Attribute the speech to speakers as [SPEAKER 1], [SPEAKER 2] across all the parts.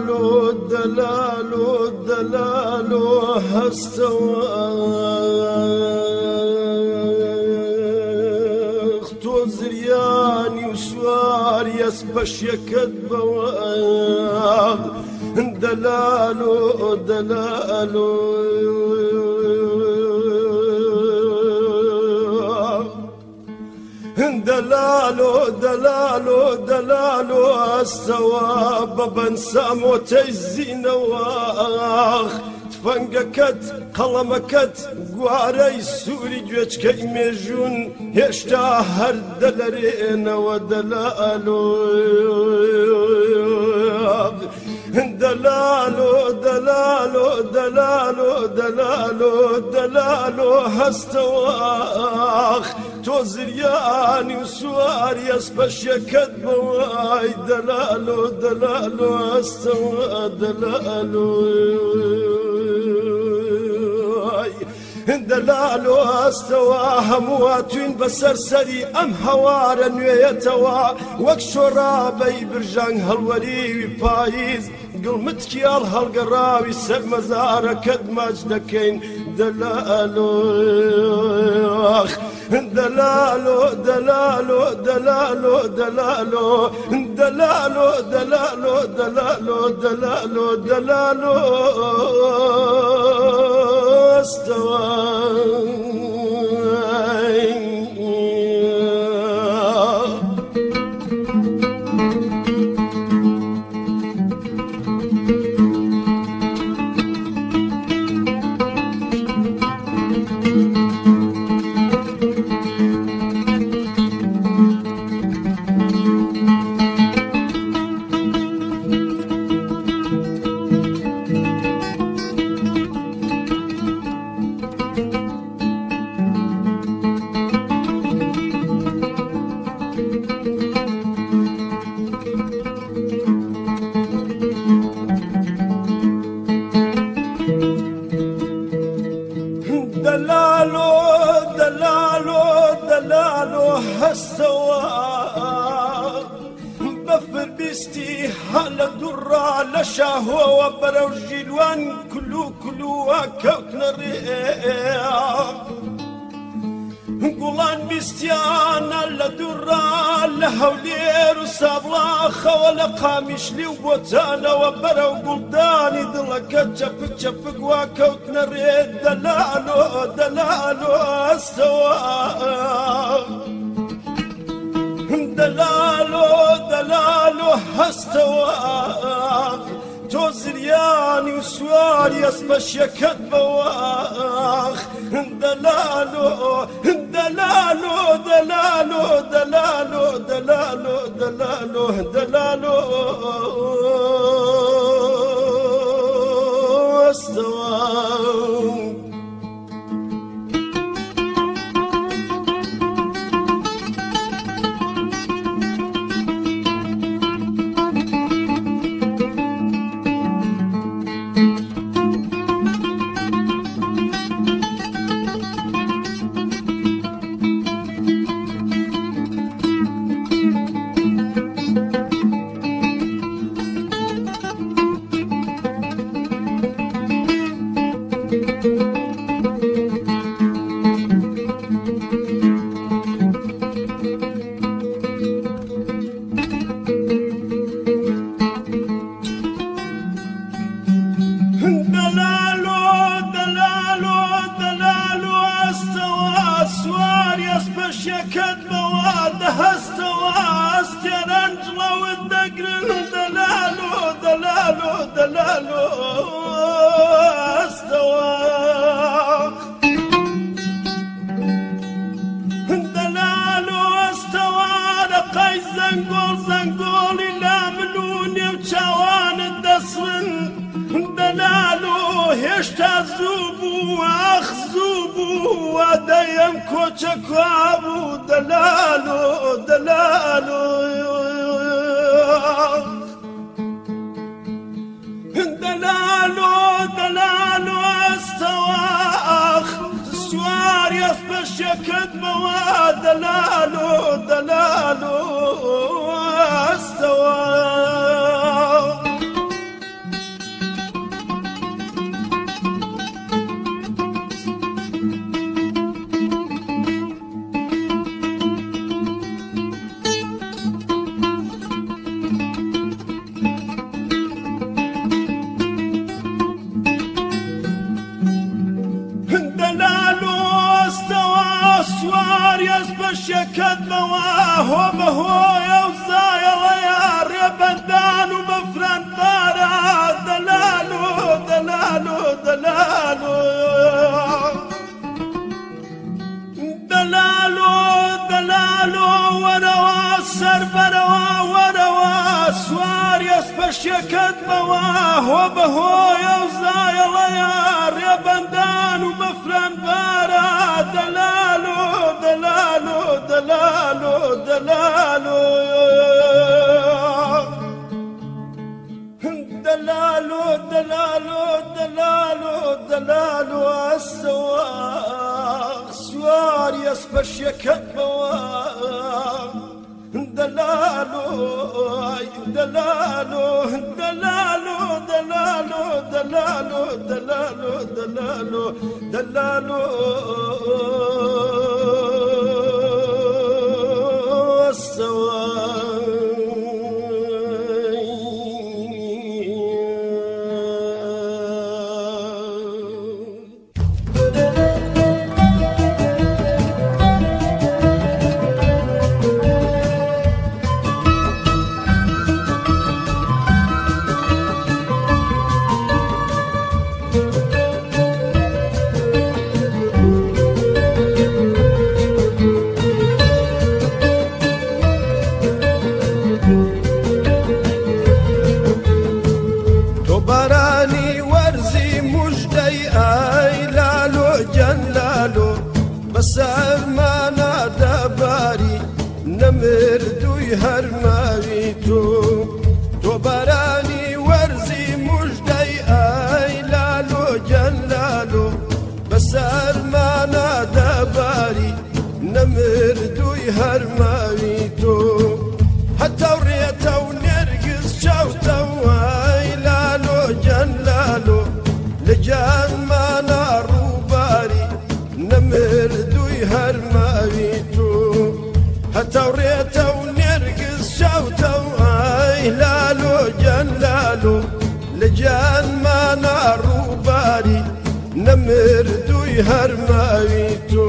[SPEAKER 1] دلالو هەستەوە تۆ زریانی و سواری ئەس بەشیەکەت بەوە دلالو ئەستەوە بەبەن سامۆتەی زینەوە تفەنگەکەت قەڵەمەکەت گوارەی سووری گوێچکەی مێژوون هێشتا هەر دەلەرێنەوە دلالو هەستەوە تۆ زریانی و سواری ئەس بەشیەکەت بەوای دلالو هەستەوە دلالو هەستەوە هەموواتوین بەسەر سەری ئەم هەوارە نوێیەتەوە وەک شۆڕابەی برژانگ هەڵوەریوی پاییز گڵمتکیاڵ هەڵگەڕاوی سەر مەزارەکەت ماچ دەکەین دلالو استوى دلالو هەستەوە بەفر بیستی هەلە دوڕا لە شاهۆوە بەرەو ژیلوان کلووە کەوتنە ڕێ گوڵان بیستیانە لە دوڕا لە هەولێر و سابڵاخەوە لە قامیشلی و بۆتانەوە بەرەو گوڵدانی دڵەکە چەپک وا کەوتنە ڕێ دلالو هەستەوە دلالو هەستەوە تۆ زریانی و سواری ئەس بەشیەکەت بەوە دلالو هەستەوە بەشیەکەت بەوە هەستەوە ئەستێرەنجڵەوت دەگرن دلالو هەستەوە دلالو هەستەوە لەقەی زەنگۆڵی لا من و نێو چاوانت دەسڕن دلالو هێشتا زوو بوو دەیەم کۆچە کوابوو دلالو ئەستەوە سواری ئەس بەشیەکەت بەوە دلالو ئەستەوە سپەشیەکەت بەواهۆ بەهۆیە و زایەڵە یاڕێ بەندان و بەفران بارە دەلال و دەلال و دەلال و دەلال و دەلال و وەرەوە سەربەرەوە وەرەوە سواری ئەسپەشیەکەت بەواهۆ بەهۆیە و زایەڵە یاڕێ بەندان و بەفران بارە دەلال و دەلال و دەلال و دەلال و دەلال و دەلال و دەلال و دەلال و ئەسەواق سواری ئەسپەشیەکەت بەوە دەلال و دەلال و دەلال و دەلال و دەلال و دەلال و دەلال و دەلال و بەسەرمانە دەباری نەمردووی هەرماوی تۆ بارانی وەرزی موژدەی ئای لال و جەلال و بەسەرمانە دەباری نەمردووی هەرماوی تۆ هەتاو ڕێتە و نێرگز چاوتە وای لال و جەلال و لە جانمانە ڕووباری نەمردووی هەرماوی تۆ هەتاو ڕێتە و نێرگز چاوتە وای لال و جەلال و لە جانمانە ڕووباری نەمردووی هەرماوی تۆ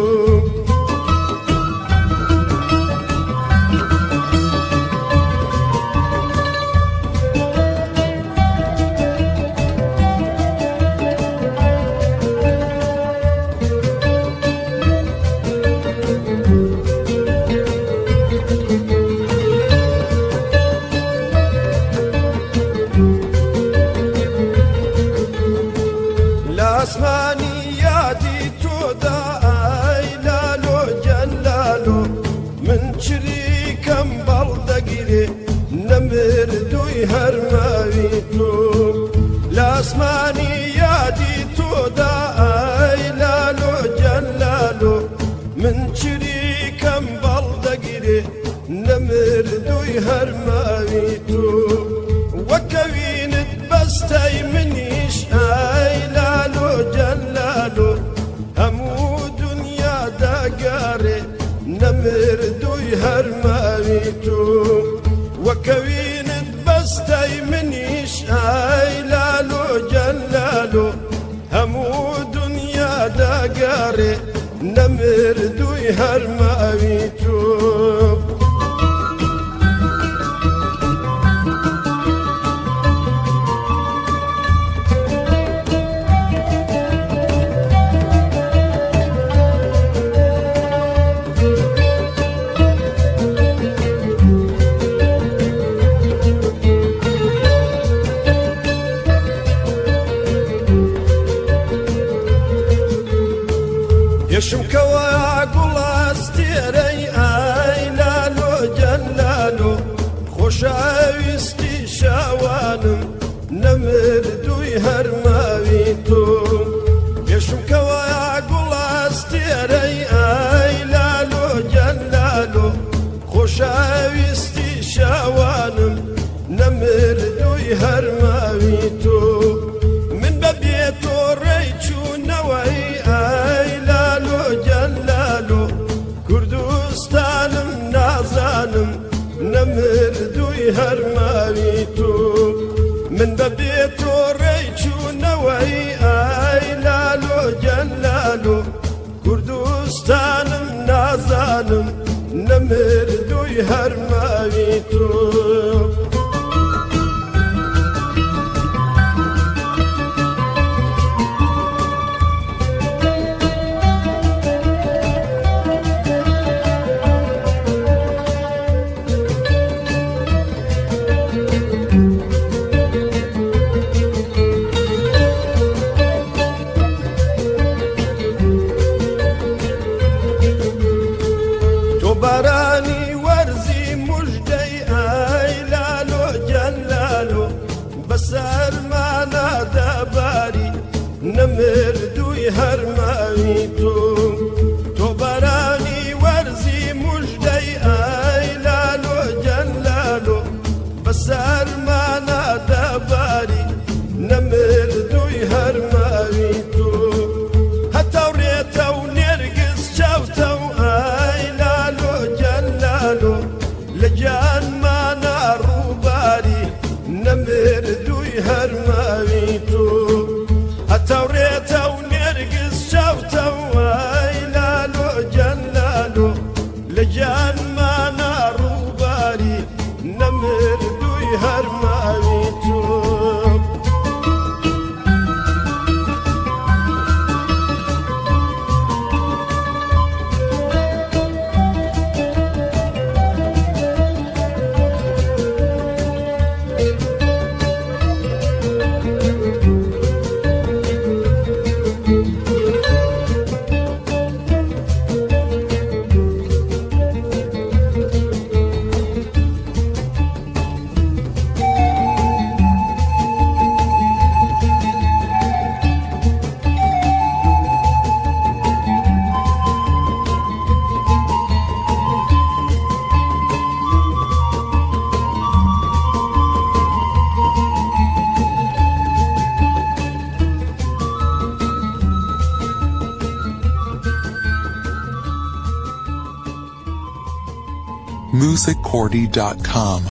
[SPEAKER 1] ئاسمانی یادی تۆدا ئای لال و جەلال و من چریکەم بەڵدەگیرێ نەمردووی هەرماوی تۆ لە ئاسمانی یادی تۆدا ئای لال و جەلال و من چریکەم بەڵدەگیرێ نەمردووی هەرماوی تۆ وەکەوینت بەستەی منیش ئای لال و جەلال و هەموو دونیا دەگەڕێ نەمردووی هەرماوی تۆ وەکەوینت بەستەی منیش ئای لال و جەلال و هەموو دونیا دەگەڕێ نەمردووی هەرماوی تۆ یشمکەوە گوڵاستێرەی ئای لال و جەلال و خۆشەویستی شاوانم نەمردووی هەرماوی تۆ یشمکەوە گوڵاستێرەی ئای لال و جەلال و خۆشەویستی شاوانم نەمردووی هەرماوی تۆ من بەبێ تۆ ڕێی چوونەوەی ئای لال و جەلال و کوردووی تو باراني ورزي مجدي لالو جلالو بسر ما نادى باري نمر دوي هرمايتو تو باراني ورزي مجدي لالو جلالو بسر ما نادى باري نمر دوي هرمايتو هتا وريتا ونرقص شوتا لجان ما نارو باري نمر دوي هرماويتو هتوريتا ونرقص شوتا ويلالو جلالو لجان ما نارو باري نمر دوي هرماويتو
[SPEAKER 2] musiccordy.com